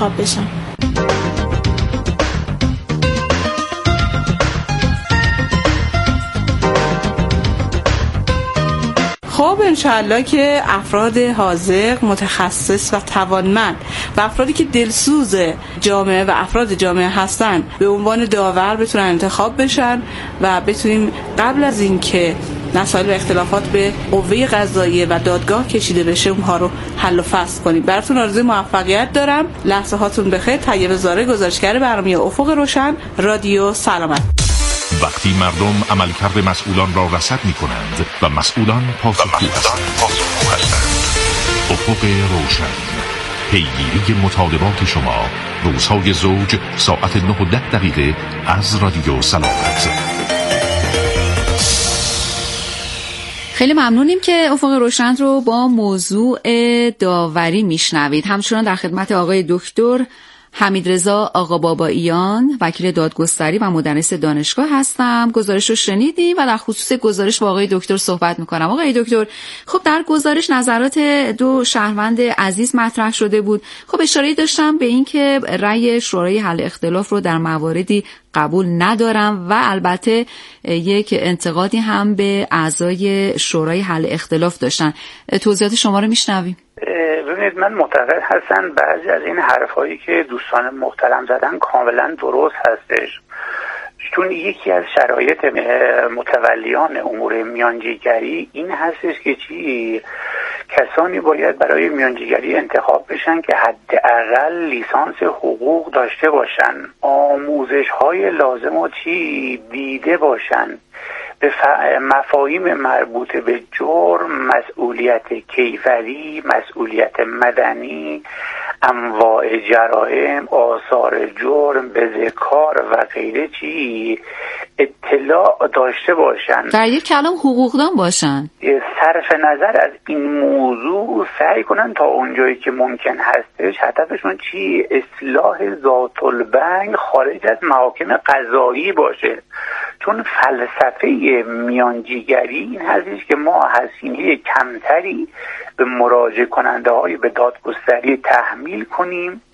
انتخاب بشن. خب انشالله که افراد حاذق، متخصص و توانمند و افرادی که دلسوز جامعه و افراد جامعه هستن به عنوان داور بتونن انتخاب بشن و بتونیم قبل از اینکه مسائل و اختلافات به قوه قضاییه و دادگاه کشیده بشه اونها رو حل و فصل کنیم. براتون آرزوی موفقیت دارم. لحظه هاتون بخیر. طیبه زاره، گزارشگر برنامه افق روشن، رادیو سلامت. وقتی مردم عملکرد مسئولان را رصد می‌کنند و مسئولان پاسخگو هستند. افق روشن، پیگیری مطالبات شما، روزهای زوج، ساعت 9:10 از رادیو سلامت. خیلی ممنونیم که افق روشن رو با موضوع داوری میشنوید. همچنان در خدمت آقای دکتر حمیدرضا آقاباباییان، وکیل دادگستری و مدرس دانشگاه هستم. گزارش رو شنیدیم و در خصوص گزارش با آقای دکتر صحبت میکنم. آقای دکتر، خب در گزارش نظرات دو شهروند عزیز مطرح شده بود. خب اشاره داشتم به این که رأی شورای حل اختلاف رو در مواردی قبول ندارم و البته یک انتقادی هم به اعضای شورای حل اختلاف داشتن. توضیحات شما رو میشنویم. ببینید، من معتقد هستم بعضی از این حرفایی که دوستان محترم زدن کاملا درست هستش، چون یکی از شرایط متولیان امور میانجیگری این هستش که کسانی باید برای میانجیگری انتخاب بشن که حداقل لیسانس حقوق داشته باشن، آموزش های لازم و دیده باشن، به مفاهیم مربوط به جرم، مسئولیت کیفری، مسئولیت مدنی، انواع جرائم، آثار جرم، بزهکار و غیره اطلاع داشته باشن، در یک کلام حقوقدان باشن. صرف نظر از این موضوع سعی کنن تا اونجایی که ممکن هستش هدفشون اصلاح ذات البین خارج از محاکم قضایی باشه، چون فلسفه میانجیگری این هستش که ما هزینه کمتری به مراجعه کننده های به دادگستری تحمیل کنیم،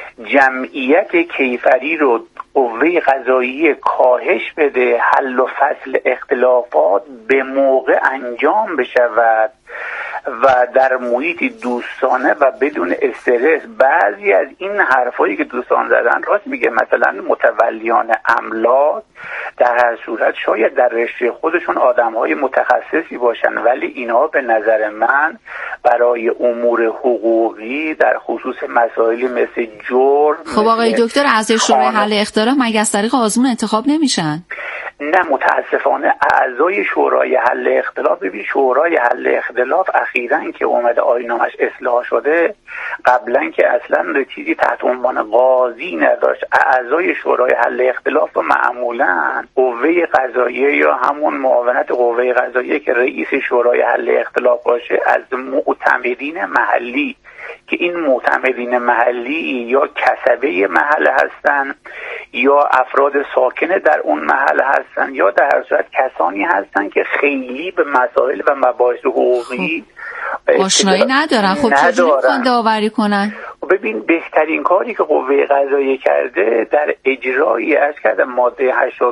جمعیت کیفری رو قوه قضایی کاهش بده، حل و فصل اختلافات به موقع انجام بشود و در محیطی دوستانه و بدون استرس. بعضی از این حرفایی که دوستان زدن راست میگه، مثلا متولیان املاک در هر صورت شاید در رشته خودشون آدم‌های متخصصی باشن، ولی اینها به نظر من برای امور حقوقی در خصوص مسائلی مثل جرم. خب آقای دکتر، اعضای شورای حل اختلاف مگه از طریق آزمون انتخاب نمیشن؟ نه، متاسفانه اعضای شورای حل اختلاف، ببین شورای حل اختلاف اخیراً که اومده آیین‌نامش اصلاح شده، قبلا که اصلا چیزی تحت عنوان قاضی نداشت. اعضای شورای حل اختلاف و معمولاً قوه قضاییه یا همون معاونت قوه قضاییه که رئیس شورای حل اختلاف باشه از معتمدین محلی، که این معتمدین محلی یا کسبه محل هستن یا افراد ساکن در اون محل هستن یا در هر صورت کسانی هستن که خیلی به مسائل و مباحث حقوقی آشنایی ندارن. خب چجوری میخوان داوری کنن؟ ببین، بهترین کاری که قوه قضاییه کرده در اجرایی از کرده ماده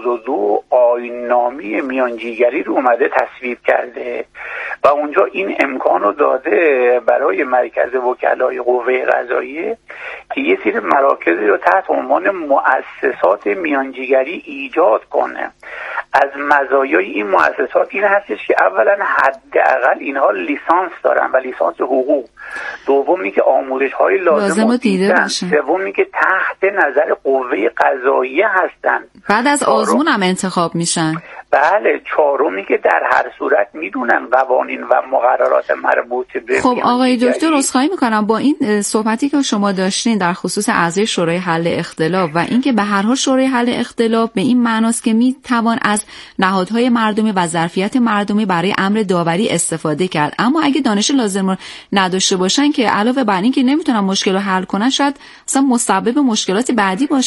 82 آیین‌نامه میانجیگری رو اومده تصویب کرده و اونجا این امکان رو داده برای مرکز وکلای قوه قضاییه که یه سری مراکزی رو تحت عنوان مؤسسات میانجیگری ایجاد کنه. از مزایای این مؤسسات این هستش که اولا حداقل اینها لیسانس دارن و لیسانس حقوق، دومی که آموزش های لازم رو دیده باشن، سومی که تحت نظر قوه قضاییه هستن، بعد از آزمون هم انتخاب میشن. بله، چهارمی که در هر صورت میدونن قوانین و مقررات مربوط به. خب آقای دکتر، عذرخواهی میکنم، با این صحبتی که شما داشتین در خصوص اعضای شورای حل اختلاف و اینکه به هر حال شورای حل اختلاف به این معناست که میتوان از نهادهای مردمی و ظرفیت مردمی برای امر داوری استفاده کرد، اما اگه دانش لازم رو نداشته باشن که علاوه بر این که نمیتونن مشکل رو حل کنن، شاید اصلا مسبب مشکلات بعدی باشن.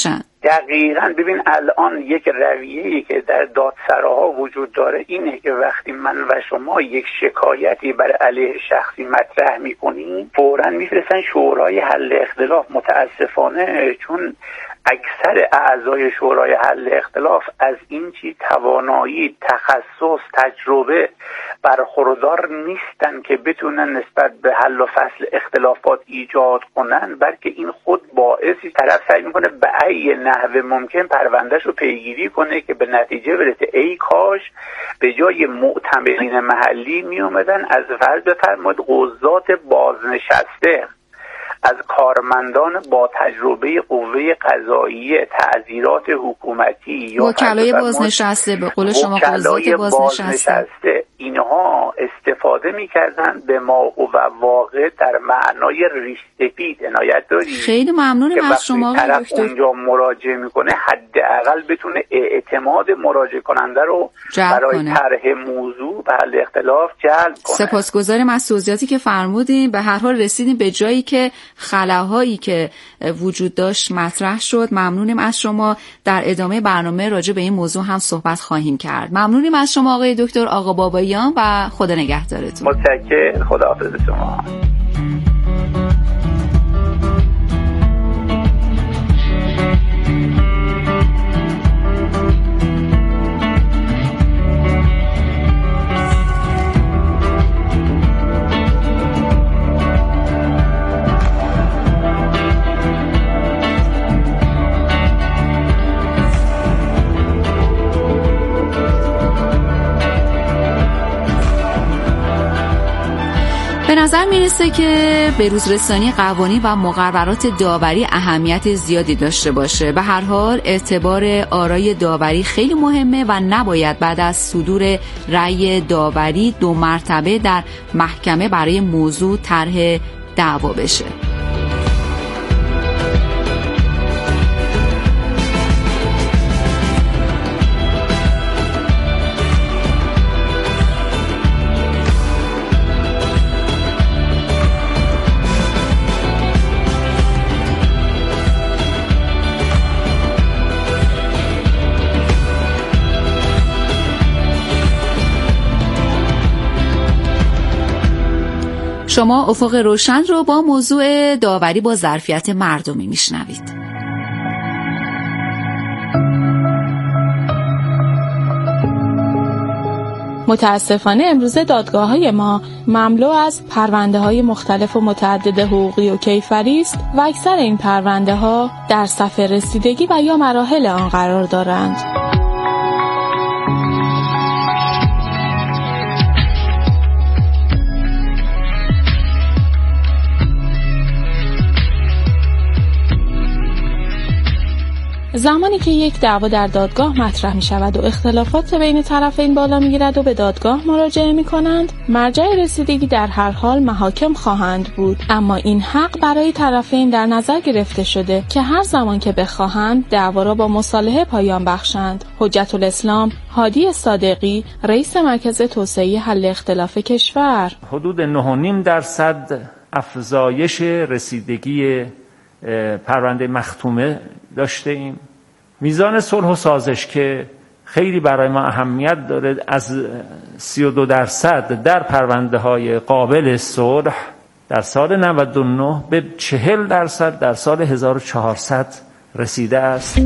دقیقاً. ببین الان یک رویه‌ای که در دادسراها وجود داره اینه که وقتی من و شما یک شکایتی برای علیه شخصی مطرح میکنیم فوراً میفرستن شورای حل اختلاف. متاسفانه چون اکثر اعضای شورای حل اختلاف از این چیز توانایی، تخصص، تجربه برخوردار نیستن که بتونن نسبت به حل و فصل اختلافات ایجاد کنن، بلکه این خود باعثی طرف سعی میکنه به ای نحو ممکن پروندهش رو پیگیری کنه که به نتیجه برسه ای کاش به جای معتمدین محلی میومدن از فرض بفرمایید قضات بازنشسته، از کارمندان با تجربه قوه قضاییه، تعزیرات حکومتی یا وکلای بازنشسته، به قول شما قضات بازنشسته، اینها استفاده میکردن به ما و واقع در معنای ریش سفید. عنایت داری؟ خیلی ممنونم از شما آقای دکتر. اونجا مراجعه میکنه حداقل بتونه اعتماد مراجعه کننده رو برای طرح موضوع به حل اختلاف جلب کنه. سپاسگزارم از توضیحاتی که فرمودین. به هر حال رسیدیم به جایی که خلاهایی که وجود داشت مطرح شد. ممنونیم از شما. در ادامه برنامه راجع به این موضوع هم صحبت خواهیم کرد. ممنونیم از شما آقای دکتر آقاباباییان و خدا نگهدارتون. متشکرم. خداحافظ شما. به نظر میرسه که به روز رسانی قوانین و مقررات داوری اهمیت زیادی داشته باشه. به هر حال اعتبار آرای داوری خیلی مهمه و نباید بعد از صدور رأی داوری 2 مرتبه در محکمه برای موضوع طرح دعوا بشه. شما افق روشن رو با موضوع داوری با ظرفیت مردمی میشنوید. متاسفانه امروزه دادگاه‌های ما مملو از پرونده‌های مختلف و متعدد حقوقی و کیفری است و اکثر این پرونده‌ها در صف رسیدگی و یا مراحل آن قرار دارند. زمانی که یک دعوا در دادگاه مطرح می شود و اختلافات بین طرفین بالا می گیرد و به دادگاه مراجعه می کنند، مرجع رسیدگی در هر حال محاکم خواهند بود، اما این حق برای طرفین در نظر گرفته شده که هر زمان که بخواهند دعوا را با مصالحه پایان بخشند. حجت الاسلام هادی صادقی، رئیس مرکز توسعه حل اختلاف کشور: حدود 9.5% افزایش رسیدگی پرونده مختومه داشته ایم. میزان صلح و سازش که خیلی برای ما اهمیت داره از 32% در پرونده های قابل صلح در سال 99 به 40% در سال 1400 رسیده است.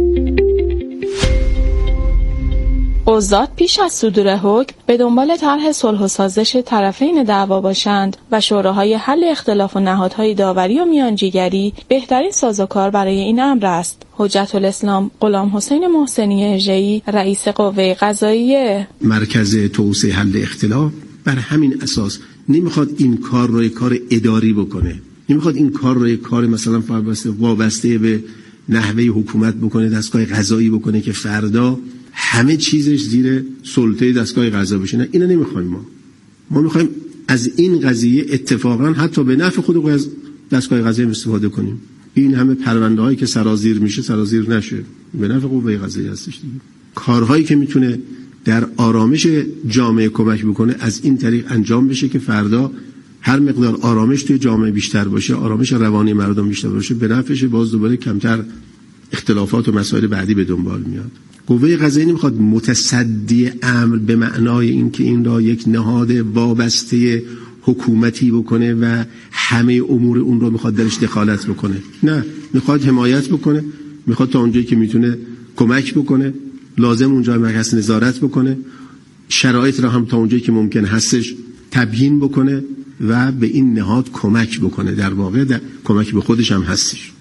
قضات پیش از صدور حکم به دنبال طرح صلح و سازش طرفین دعوا باشند و شوراهای حل اختلاف و نهادهای داوری و میانجیگری بهترین سازوکار برای این امر است. حجت الاسلام غلام حسین محسنی اژه‌ای، رئیس قوه قضاییه مرکز توسعه حل اختلاف، بر همین اساس نمیخواد این کار رو کار اداری بکنه، نمیخواد این کار رو کار مثلا وابسته به نحوه حکومت بکنه، دستگاه قضایی بکنه که فردا همه چیزش زیر سلطه دستگاه قضا بشه. نه، اینو نمیخوایم. ما میخوایم از این قضیه اتفاقا حتی به نفع خود دستگاه قضایی استفاده کنیم. این همه پرونده هایی که سرازیر میشه سرازیر نشه، به نفع قوه قضایی هستش دیگه. کارهایی که میتونه در آرامش جامعه کمک بکنه از این طریق انجام بشه که فردا هر مقدار آرامش توی جامعه بیشتر باشه، آرامش روانی مردم بیشتر باشه، به نفعش باز دوباره کمتر اختلافات و مسائل بعدی به دنبال میاد. قوه قضاییه نمیخواد متصدی امر به معنای اینکه این را یک نهاد وابسته حکومتی بکنه و همه امور اون رو میخواد درش دخالت بکنه. نه، میخواد حمایت بکنه، میخواد تا اونجایی که میتونه کمک بکنه، لازم اونجا مرکز نظارت بکنه، شرایط را هم تا اونجایی که ممکن هستش تبیین بکنه و به این نهاد کمک بکنه. در واقع کمک به خودش هم هستش.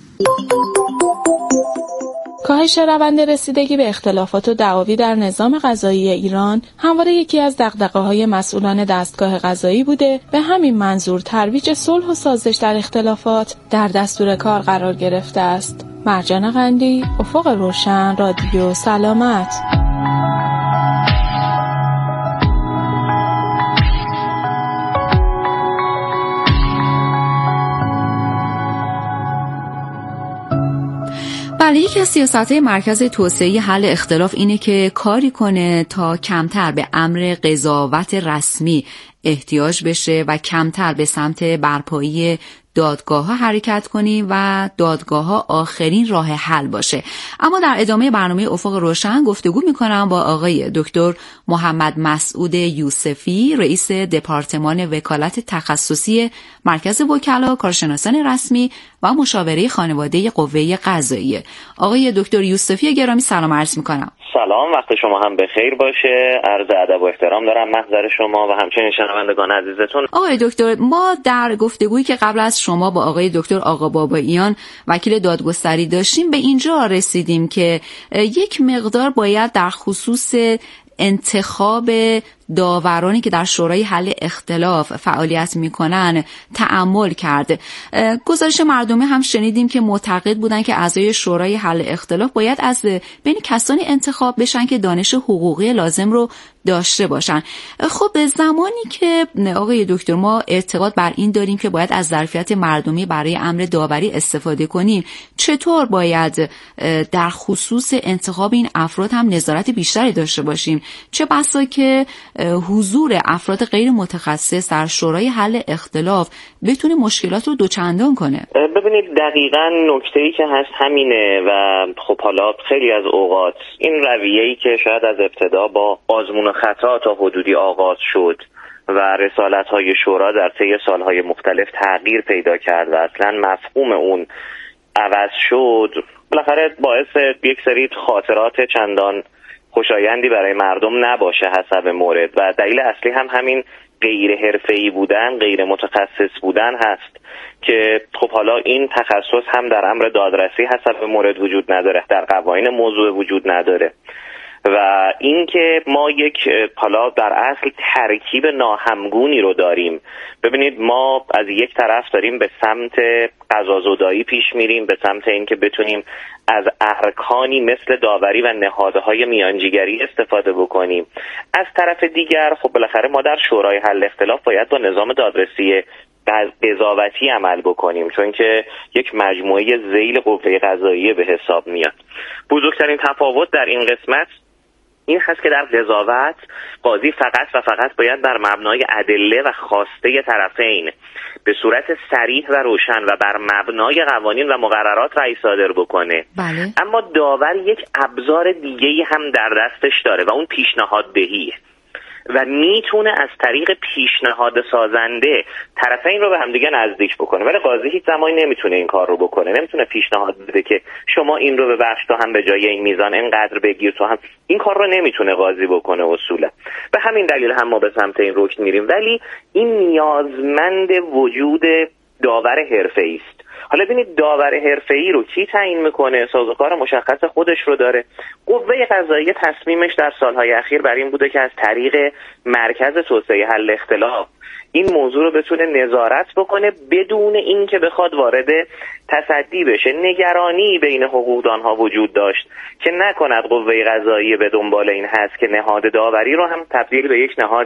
کاهش روند رسیدگی به اختلافات و دعاوی در نظام قضایی ایران همواره یکی از دغدغه‌های مسئولان دستگاه قضایی بوده. به همین منظور ترویج صلح و سازش در اختلافات در دستور کار قرار گرفته است. مرجان قندی، افق روشن، رادیو سلامت. بله، یکی از سیاست‌های مرکز توسعه حل اختلاف اینه که کاری کنه تا کمتر به امر قضاوت رسمی احتیاج بشه و کمتر به سمت برپایی دادگاه‌ها حرکت کنیم و دادگاه‌ها آخرین راه حل باشه. اما در ادامه برنامه افق روشن گفتگو می‌کنم با آقای دکتر محمد مسعود یوسفی، رئیس دپارتمان وکالت تخصصی مرکز وکلا، کارشناسان رسمی و مشاوره خانواده قوه قضاییه. آقای دکتر یوسفی گرامی سلام عرض می‌کنم. سلام، وقت شما هم بخیر باشه. عرض ادب و احترام دارم محضر شما و همچنین شنوندگان عزیزتون. آقای دکتر، ما در گفتگویی که قبل از شما با آقای دکتر آقاباباییان وکیل دادگستری داشتیم به اینجا رسیدیم که یک مقدار باید در خصوص انتخاب داورانی که در شورای حل اختلاف فعالیت میکنن تأمل کرد. گزارش مردمی هم شنیدیم که معتقد بودن که اعضای شورای حل اختلاف باید از بین کسانی انتخاب بشن که دانش حقوقی لازم رو داشته باشن. خب زمانی که آقای دکتر ما اعتقاد بر این داریم که باید از ظرفیت مردمی برای امر داوری استفاده کنیم، چطور باید در خصوص انتخاب این افراد هم نظارت بیشتری داشته باشیم؟ چه بسا که حضور افراد غیر متخصص در شورای حل اختلاف بتونه مشکلات رو دوچندان کنه. ببینید دقیقاً نکته‌ای که هست همینه و خب حالا خیلی از اوقات این رویه‌ای که شاید از ابتدا با آزمون خطا تا حدودی آغاز شد و رسالت‌های شورا در طی سال‌های مختلف تغییر پیدا کرد و اصلاً مفهوم اون عوض شد، بالاخره باعث یک سری خاطرات چندان خوشایندی برای مردم نباشه حسب مورد و دلیل اصلی هم همین غیر حرفه‌ای بودن، غیر متخصص بودن هست که خب حالا این تخصص هم در امر دادرسی حسب مورد وجود نداره، در قوانین موضوع وجود نداره و اینکه ما یک حالا در اصل ترکیب ناهمگونی رو داریم. ببینید ما از یک طرف داریم به سمت قضازدایی پیش میریم، به سمت اینکه بتونیم از ارکانی مثل داوری و نهادهای میانجیگری استفاده بکنیم. از طرف دیگر خب بالاخره ما در شورای حل اختلاف باید با نظام دادرسی قضاوتی عمل بکنیم، چون که یک مجموعه ذیل قوه قضاییه به حساب میاد. بزرگترین تفاوت در این قسمت این هست که در قضاوت قاضی فقط و فقط باید بر مبنای ادله و خواسته طرفین به صورت صریح و روشن و بر مبنای قوانین و مقررات رأی صادر بکنه. بله. اما داور یک ابزار دیگه‌ای هم در دستش داره و اون پیشنهاد دهیه و میتونه از طریق پیشنهاد سازنده طرفین رو به همدیگه نزدیک بکنه، ولی قاضی هیچ زمانی نمیتونه این کار رو بکنه. نمیتونه پیشنهاد بده که شما این رو ببخش تو هم به جای این میزان اینقدر بگیر تو هم. این کار رو نمیتونه قاضی بکنه اصولا. به همین دلیل هم ما به سمت این رکن میریم، ولی این نیازمند وجود داور حرفه‌ای است. حالا ببینید داور حرفه‌ای رو کی تعیین میکنه؟ سازوکار مشخص خودش رو داره. قوه قضاییه تصمیمش در سالهای اخیر بر این بوده که از طریق مرکز توسعه حل اختلاف این موضوع رو بتونه نظارت بکنه بدون اینکه بخواد وارد تصدی بشه. نگرانی بین حقوقدانها وجود داشت که نکند قوه قضاییه به دنبال این هست که نهاد داوری رو هم تبدیل به یک نهاد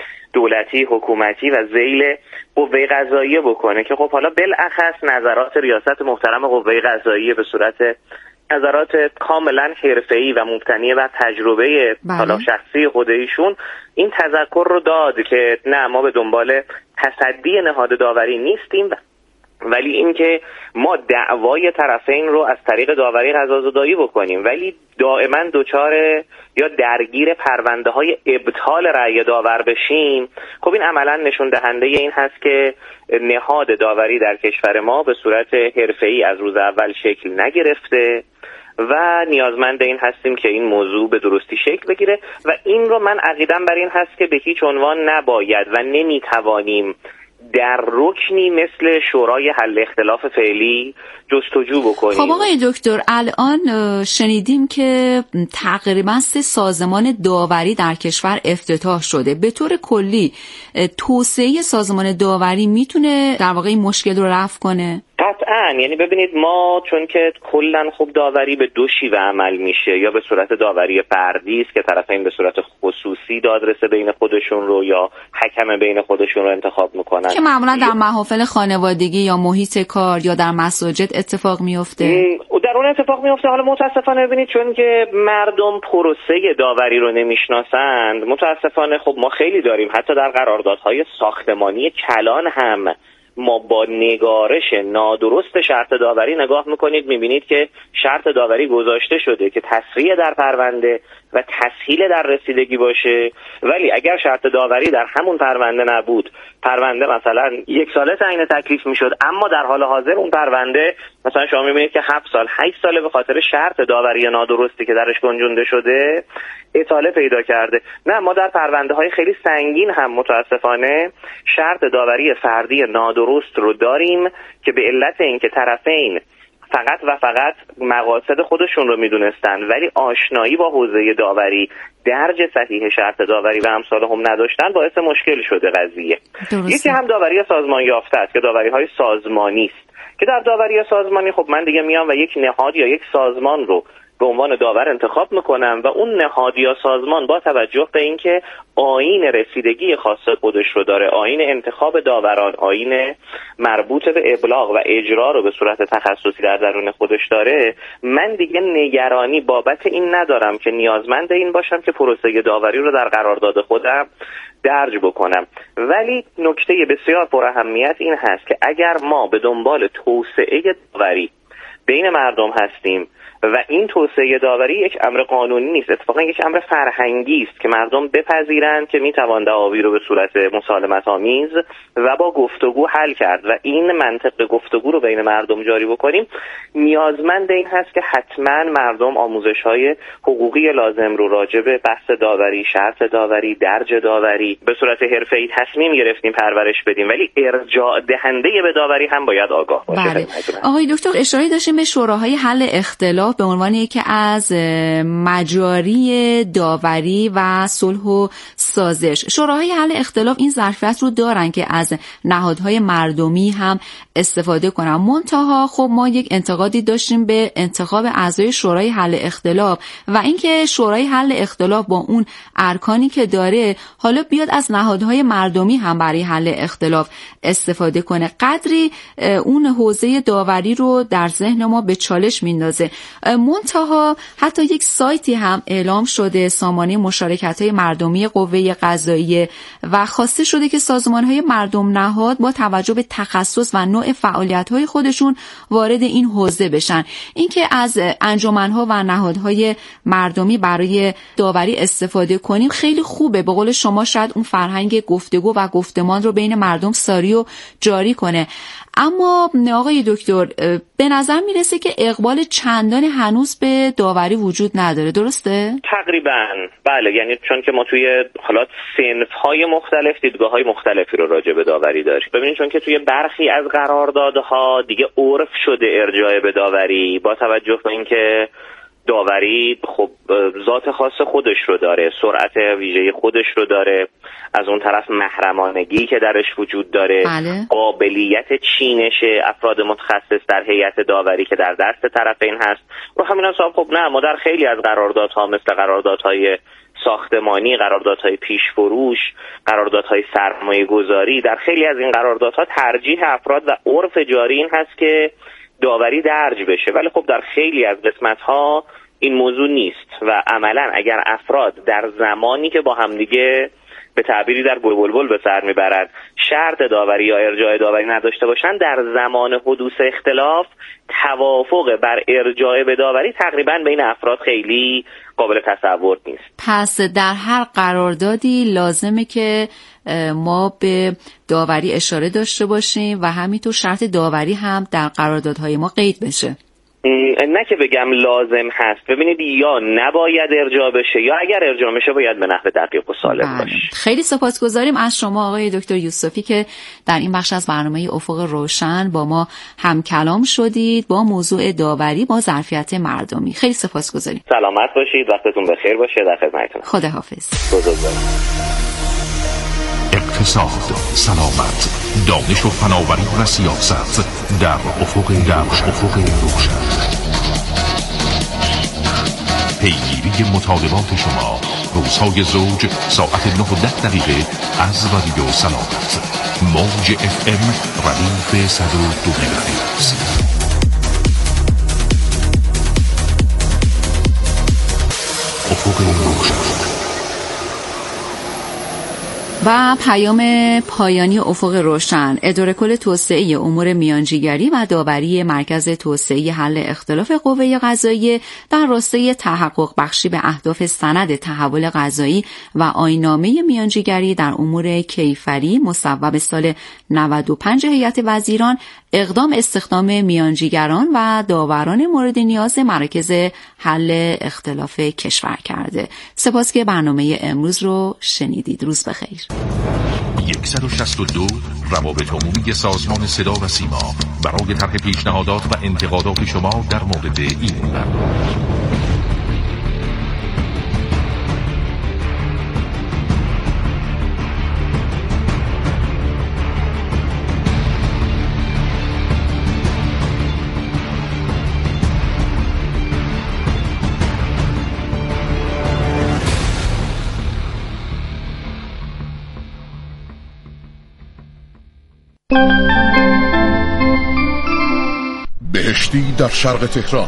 دولتی حکومتی و ذیل قوه قضاییه بکنه که خب حالا بالاخص نظرات ریاست محترم قوه قضاییه به صورت نظرات کاملا حرفه‌ای و مبتنی بر تجربه حالا شخصی خود ایشون این تذکر رو داد که نه، ما به دنبال تصدی نهاد داوری نیستیم ولی اینکه ما دعوای طرفین رو از طریق داوری قضازدایی بکنیم ولی دائما دچار یا درگیر پرونده های ابطال رأی داور بشیم، خب این عملا نشون دهنده این هست که نهاد داوری در کشور ما به صورت حرفه‌ای از روز اول شکل نگرفته و نیازمند این هستیم که این موضوع به درستی شکل بگیره و این رو من عقیدم بر این هست که به هیچ عنوان نباید و نمیتوانیم در رکنی مثل شورای حل اختلاف فعلی جستجو بکنیم. خب آقای دکتر، الان شنیدیم که تقریبا 3 سازمان داوری در کشور افتتاح شده. به طور کلی توسعه سازمان داوری میتونه در واقع این مشکل رو رفع کنه؟ قطعاً. یعنی ببینید ما چون که کلاً خوب داوری به 2 شیوه عمل میشه، یا به صورت داوری فردی است که طرفین به صورت خصوصی دادرس بین خودشون رو یا حکم بین خودشون رو انتخاب میکنن که معمولا در محافل خانوادگی یا محیط کار یا در مساجد اتفاق میفته. در اون اتفاق میفته. حالا متاسفانه ببینید چون که مردم پروسه داوری رو نمیشناسند، متاسفانه خب ما خیلی داریم حتی در قراردادهای ساختمانی کلان هم ما با نگارش نادرست شرط داوری نگاه میکنید میبینید که شرط داوری گذاشته شده که تسریع در پرونده و تسهیل در رسیدگی باشه، ولی اگر شرط داوری در همون پرونده نبود، پرونده مثلا 1 ساله تعیین تکلیف میشد، اما در حال حاضر اون پرونده مثلا شما میبینید که 7 سال 8 ساله به خاطر شرط داوری نادرستی که درش گنجونده شده اطاله پیدا کرده. نه، ما در پرونده های خیلی سنگین هم متاسفانه شرط داوری فردی نادرست رو داریم که به علت اینکه طرفین فقط و فقط مقاصد خودشون رو میدونستن ولی آشنایی با حوزه داوری، درج صحیح شرط داوری و امثال هم نداشتن، باعث مشکل شده قضیه. یکی هم داوری سازمان یافته است که داوری های سازمانی است که در داوری سازمانی خب من دیگه میام و یک نهاد یا یک سازمان رو به عنوان داور انتخاب میکنم و اون نهاد یا سازمان با توجه به اینکه آیین رسیدگی خاص خودش رو داره، آیین انتخاب داوران، آیین مربوط به ابلاغ و اجرا رو به صورت تخصصی در درون خودش داره، من دیگه نگرانی بابت این ندارم که نیازمند این باشم که پروسه داوری رو در قرارداد خودم درج بکنم. ولی نکته بسیار پر اهمیت این هست که اگر ما به دنبال توسعه داوری بین مردم هستیم و این توسعه داوری یک امر قانونی نیست، اتفاقا یک امر فرهنگی است که مردم بپذیرند که میتوان دعاوی رو به صورت مسالمت آمیز و با گفتگو حل کرد و این منطق گفتگو رو بین مردم جاری بکنیم، نیازمند این هست که حتما مردم آموزش‌های حقوقی لازم رو راجع به بحث داوری، شرط داوری، درج داوری به صورت حرفه‌ای تصمیم گرفتیم پرورش بدیم، ولی ارجاع دهنده به داوری هم باید آگاه باشه. بله. آقای دکتر اشاره داشتیم به شوراهای حل اختلاف به عنوان یکی از مجاری داوری و صلح و سازش. شوراهای حل اختلاف این ظرفیت رو دارن که از نهادهای مردمی هم استفاده کنن. منتها خب ما یک انتقادی داشتیم به انتخاب اعضای شورای حل اختلاف و اینکه شورای حل اختلاف با اون ارکانی که داره حالا بیاد از نهادهای مردمی هم برای حل اختلاف استفاده کنه. قدری اون حوزه داوری رو در ذهن ما به چالش میندازه. منتها حتی یک سایتی هم اعلام شده، سامانه مشارکت‌های مردمی قوه قضاییه، و خواسته شده که سازمان‌های مردم نهاد با توجه به تخصص و نوع فعالیت‌های خودشون وارد این حوزه بشن. اینکه از انجمن‌ها و نهادهای مردمی برای داوری استفاده کنیم خیلی خوبه. به قول شما شاید اون فرهنگ گفتگو و گفتمان رو بین مردم ساری و جاری کنه. اما آقای دکتر به نظر میرسه که اقبال چندانی هنوز به داوری وجود نداره، درسته؟ تقریبا بله. یعنی چون که ما توی حالات صنف‌های مختلف دیدگاه‌های مختلفی رو راجع به داوری داریم. ببینید چون که توی برخی از قراردادها دیگه عرف شده ارجاع به داوری با توجه به اینکه داوری خب ذات خاص خودش رو داره، سرعت ویژه خودش رو داره، از اون طرف محرمانگی که درش وجود داره، بله. قابلیت چینش افراد متخصص در هیئت داوری که در دست طرفین هست. رو همین حساب خب نه، ما در خیلی از قراردادها مثل قراردادهای ساختمانی، قراردادهای پیشفروش، قراردادهای سرمایه گذاری، در خیلی از این قراردادها ترجیح افراد و عرف جاری این هست که داوری درج بشه، ولی خب در خیلی از قسمت‌ها این موضوع نیست و عملاً اگر افراد در زمانی که با همدیگه به تعبیری در گل بلبل به سر میبرد شرط داوری یا ارجاع داوری نداشته باشند، در زمان حدوث اختلاف توافق بر ارجاع به داوری تقریبا بین افراد خیلی قابل تصور نیست. پس در هر قراردادی لازمه که ما به داوری اشاره داشته باشیم و همینطور شرط داوری هم در قراردادهای ما قید بشه. نه که بگم لازم هست، ببینید یا نباید ارجاع بشه یا اگر ارجاع بشه باید به نحو دقیق و سالم باشه. خیلی سپاسگزاریم از شما آقای دکتر یوسفی که در این بخش از برنامه افق روشن با ما هم کلام شدید با موضوع داوری با ظرفیت مردمی. خیلی سپاسگزاریم. سلامت باشید، وقتتون بخیر باشه، در خدمتتونم. خداحافظ. اقتصاد، سلامت، دانش و فناوری و سیاست در افق روشن. پیگیری مطالبات شما روزهای زوج ساعت 9:10 از رادیو سلامت، موج FM ردیف 102 مگاهرتز. افق روشن. و پیام پایانی افق روشن. اداره کل توسعه امور میانجیگری و داوری مرکز توسعه حل اختلاف قوه قضاییه در راستای تحقق بخشی به اهداف سند تحول قضایی و آیین‌نامه میانجیگری در امور کیفری مصوب سال 95 هیئت وزیران اقدام استخدام میانجیگران و داوران مورد نیاز مراکز حل اختلاف کشور کرده. سپاس که برنامه امروز رو شنیدید. روز بخیر. 162 روابط عمومی سازمان صدا و سیما برای طرح پیشنهادات و انتقادات شما در مورد این برنامه. بهشتی در شرق تهران،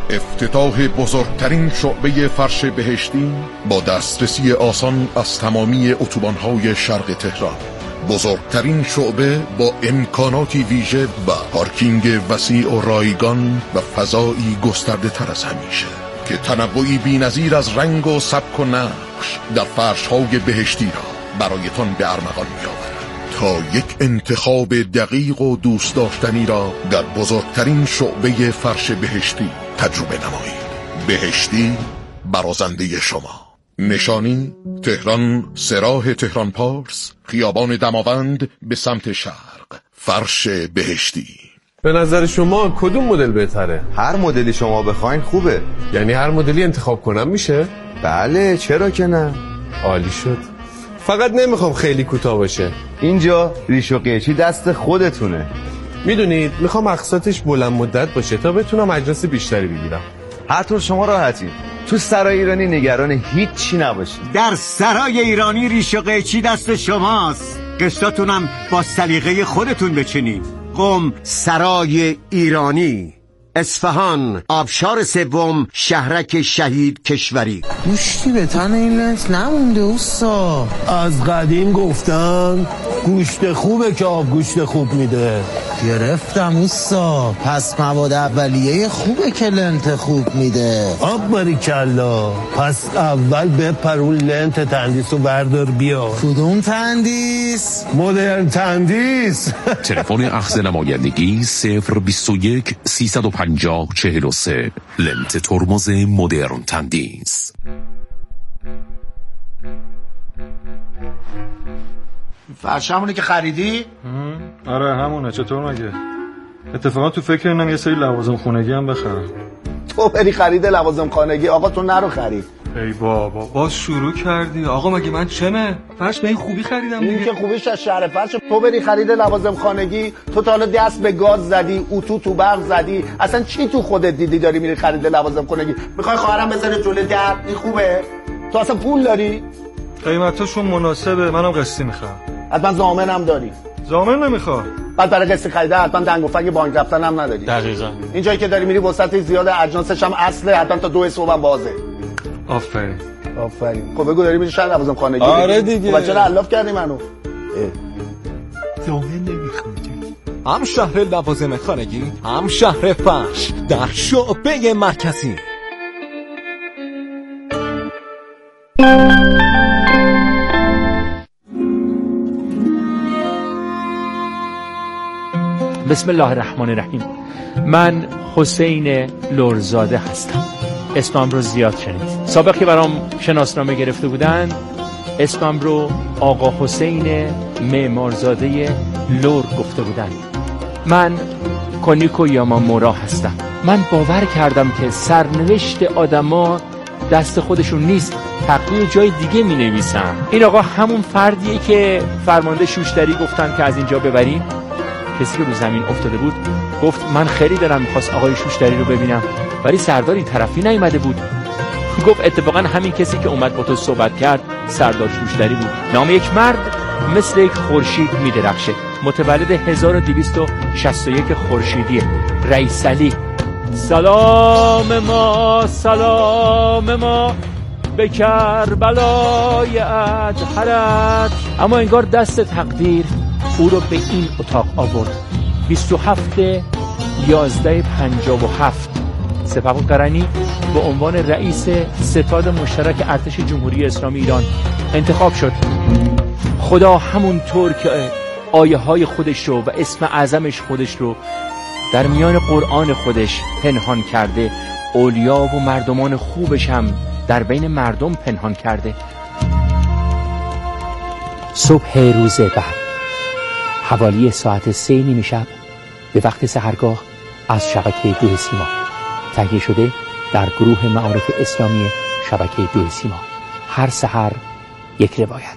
افتتاح بزرگترین شعبه فرش بهشتی با دسترسی آسان از تمامی اتوبان‌های شرق تهران. بزرگترین شعبه با امکاناتی ویژه و پارکینگ وسیع و رایگان و فضایی گسترده تر از همیشه که تنوعی بی‌نظیر از رنگ و سبک و نقش در فرش‌های بهشتی را برایتان به ارمغان می‌آورد تا یک انتخاب دقیق و دوست داشتنی را در بزرگترین شعبه فرش بهشتی تجربه نمایید. بهشتی، برازنده شما. نشانی: تهران، سراح تهران پارس، خیابان دماوند به سمت شرق. فرش بهشتی. به نظر شما کدوم مدل بهتره؟ هر مدلی شما بخواین خوبه. یعنی هر مدلی انتخاب کنم میشه؟ بله، چرا که نه. عالی شد. فقط نمیخوام خیلی کوتاه باشه. اینجا ریش و قیچی دست خودتونه. میدونید میخوام اقساطش بلند مدت باشه تا بتونم اجناس بیشتری بگیرم. هر طور شما راحتین. تو سرای ایرانی نگران هیچی نباشید. در سرای ایرانی ریش و قیچی دست شماست. قسطاتونم با سلیقه خودتون بچینید. قم سرای ایرانی، اصفهان، آبشار سوم، شهرک شهید کشوری. گوشتی به تن این لنز نمونده اوستا. از قدیم گفتن گوشت خوبه که آب گوشت خوب میده. گرفتم اوستا. پس مواد اولیه خوبه که لنت خوب میده. آب باریکلا. پس اول بپرون لنت تندیس و بردار بیا. کدوم تندیس؟ مدرن تندیس. تلفن اخذ نمایندگی 021 350 43. لنت ترمز مدرن تندیس. فرش همونه که خریدی؟ آره همونه. چطور مگه؟ اتفاقا تو فکر اینم یه سری لوازم خونگی هم بخرم. تو بری خرید لوازم خانگی، آقا تو نرو خرید. ای بابا باز شروع کردی. آقا مگه من چمه؟ فرش به این خوبی خریدم دیگه. این که خوبیش از شهر فرش. تو بری خرید لوازم خانگی، تو تا حالا دست به گاز زدی، اتو تو برق زدی، اصلا چی تو خودت دیدی داری میری خرید لوازم خانگی؟ میخوای خواهرم بذاره جلوی در؟ این خوبه؟ تو اصلا پول داری؟ قیمتاشون مناسبه، منم قسطی میخوام. حتما ضامنم داری؟ ضامن نمیخوام. بعد برای قسط خریده حتما دنگ و فنگ بانک رفتن هم نداری. دقیقاً. این جایی که داری میری وسط زیاد اجناسش هم اصله، حتما تا 2 صبح هم بازه. آفرین. آفرین. خب بگو داری میشه شهر لوازم خانگی. آره دیگه. خب چرا الاف کردی منو؟ جامعه نمیخونه. هم شهر لوازم خانگی، هم شهر فرش در شعبه مرکزی. بسم الله الرحمن الرحیم. من حسین لرزاده هستم. اسمم رو زیاد شنید. سابقی برام شناسنامه گرفته بودن، اسمم رو آقا حسین معمارزاده لور گفته بودن. من کونیکو یامامورا هستم. من باور کردم که سرنوشت آدما دست خودشون نیست، تقدیر جای دیگه می نویسن. این آقا همون فردیه که فرمانده شوشتری گفتن که از اینجا ببریم. کسی که رو زمین افتاده بود گفت من خیلی دارم میخواست آقای شوشتری رو ببینم، ولی سردار این طرفی نیومده بود. گفت اتفاقا همین کسی که اومد با تو صحبت کرد سردار شوشتری بود. نام یک مرد مثل یک خورشید میدرخشه. متولد 1261 خورشیدی، رئیس علی. سلام ما به کربلای ادهرت. اما انگار دست تقدیر او رو به این اتاق آورد. 27/11/57 سپهبد به عنوان رئیس ستاد مشترک ارتش جمهوری اسلامی ایران انتخاب شد. خدا همونطور که آیه های خودش رو و اسم اعظمش خودش رو در میان قرآن خودش پنهان کرده، اولیا و مردمان خوبش هم در بین مردم پنهان کرده. صبح روز بعد حوالی ساعت 3 شب به وقت سحرگاه از شبکه 2 سیما تهیه شده در گروه معارف اسلامی شبکه 2 سیما. هر سحر یک روایت.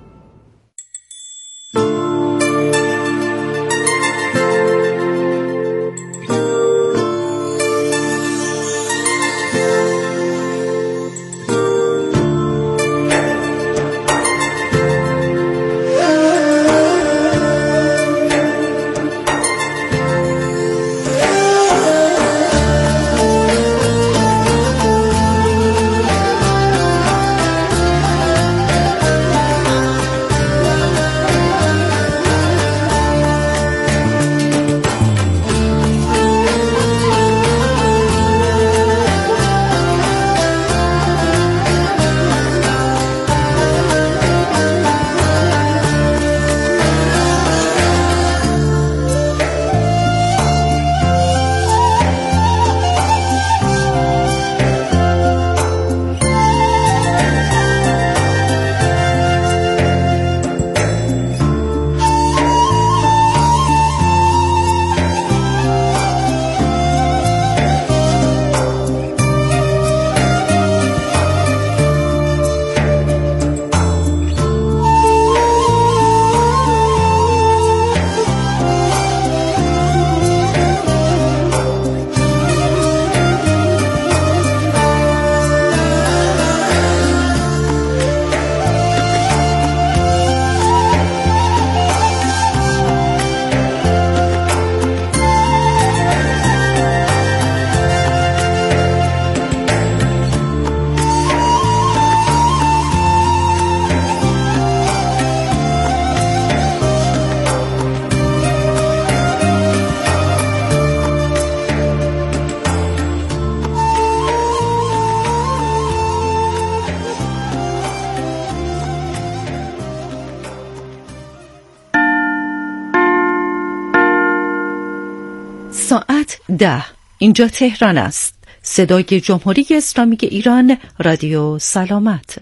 ساعت 10. اینجا تهران است. صدای جمهوری اسلامی ایران، رادیو سلامت.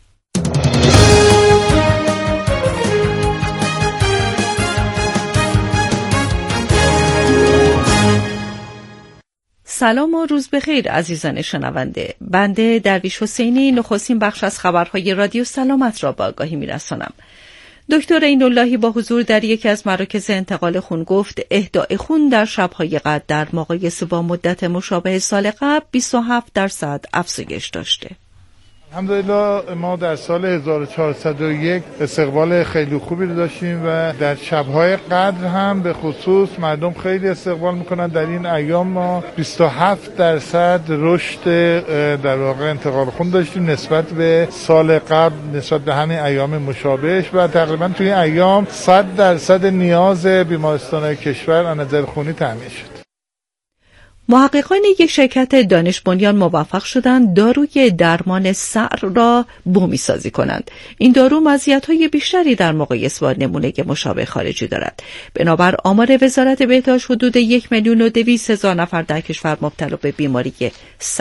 سلام و روز بخیر عزیزان شنونده. بنده درویش حسینی نخستین بخش از خبرهای رادیو سلامت را با آگاهی می‌رسانم. دکتر عین‌اللهی با حضور در یکی از مراکز انتقال خون گفت اهدای خون در شب‌های قبل در مقایسه با مدت مشابه سال قبل 27% افزایش داشته. الحمدلله ما در سال 1401 استقبال خیلی خوبی رو داشتیم و در شب‌های قدر هم به خصوص مردم خیلی استقبال میکنن. در این ایام ما 27% رشد در واقع انتقال خون داشتیم نسبت به سال قبل، نسبت به همین ایام مشابهش، و تقریبا توی این ایام 100% نیاز بیمارستان‌های کشور از نظر خونی تامین شد. محققان یک شرکت دانش بنیان موفق شدند داروی درمان سعر را بومی سازی کنند. این دارو مزیت‌های بیشتری در مقایسه با نمونه مشابه خارجی دارد. بنابر آمار وزارت بهداشت حدود 1,200,000 نفر در کشور مبتلا به بیماری سعر